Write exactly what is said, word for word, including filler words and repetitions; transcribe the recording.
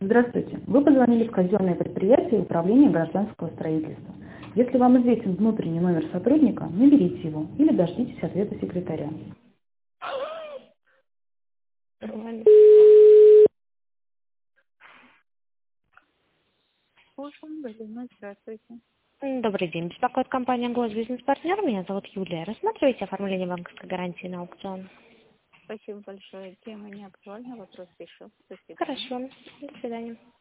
Здравствуйте. Вы позвонили в казенное предприятие Управления гражданского строительства. Если вам известен внутренний номер сотрудника, наберите его или дождитесь ответа секретаря. Нормально. Слушаем, Галина, здравствуйте. М, Добрый день. Беспокоит компания «Госбизнес-партнер». Меня зовут Юлия. Рассматриваете оформление банковской гарантии на аукцион? Спасибо большое. Тема не актуальна, вопрос решил. До свидания. Хорошо. До свидания.